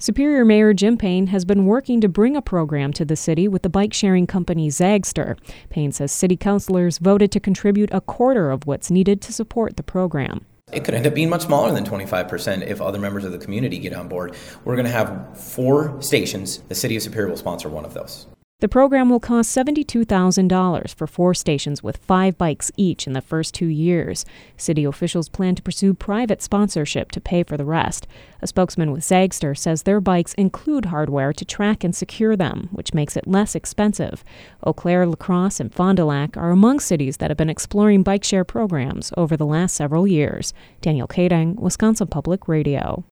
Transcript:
Superior Mayor Jim Payne has been working to bring a program to the city with the bike-sharing company Zagster. Payne says city councilors voted to contribute a quarter of what's needed to support the program. It could end up being much smaller than 25% if other members of the community get on board. We're going to have 4 stations. The city of Superior will sponsor one of those. The program will cost $72,000 for 4 stations with 5 bikes each in the first 2 years. City officials plan to pursue private sponsorship to pay for the rest. A spokesman with Zagster says their bikes include hardware to track and secure them, which makes it less expensive. Eau Claire, La Crosse, and Fond du Lac are among cities that have been exploring bike share programs over the last several years. Danielle Kadang, Wisconsin Public Radio.